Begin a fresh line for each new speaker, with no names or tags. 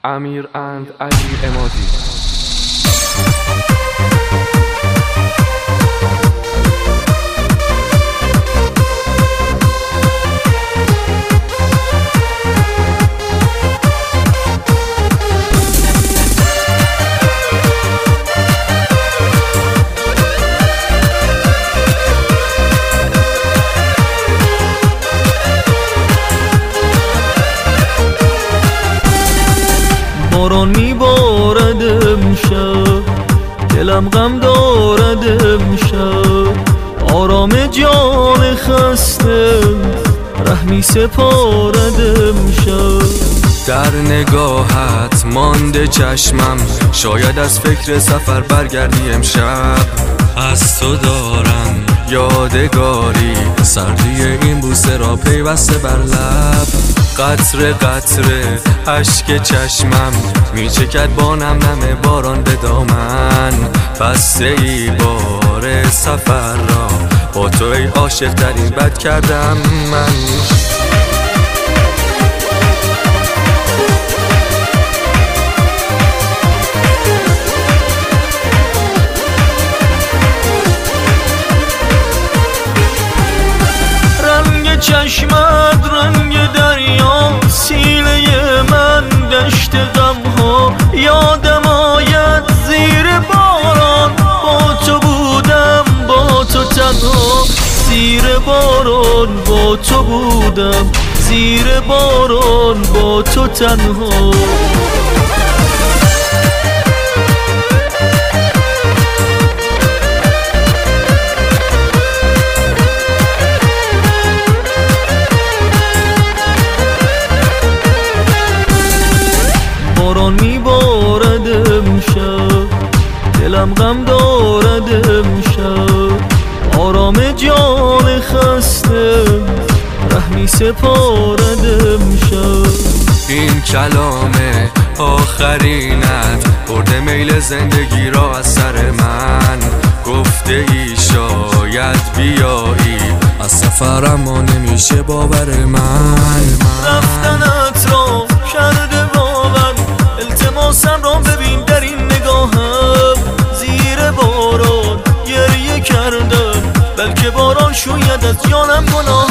Amir and Ali Emadi.
باران میبارد امشب، دلم غم دارد امشب، آرام جان خسته رحمی سپارد امشب.
در نگاهت مانده چشمم، شاید از فکر سفر برگردی امشب. از تو دارم یادگاری، سردی این بوسه را پیوسته بر لب. قطره قطره اشک چشمم میچکد با نم نم باران به دامن. بسته ای بار سفر را با تو ای عاشق ترین بد کردم من.
رنگ چشمت رنگ دریا، سینه من دشت غم ها. یادم آید زیر باران با تو بودم، با تو تنها. زیر باران با تو بودم، زیر باران با تو تنها. باران میبارد امشب، دلم غم دارد امشب، آرام جان خسته رحمی سپارد امشب.
این کلام آخرینت برده میل زندگی را از سر من. گفته ای شاید بیایی، از سفرم ما نمیشه باور من.
رفتنت را کرده باور، التماسم را ببین در این نگاهم. زیر باران گریه کردم، بلکه باران شوید از جانم گناه.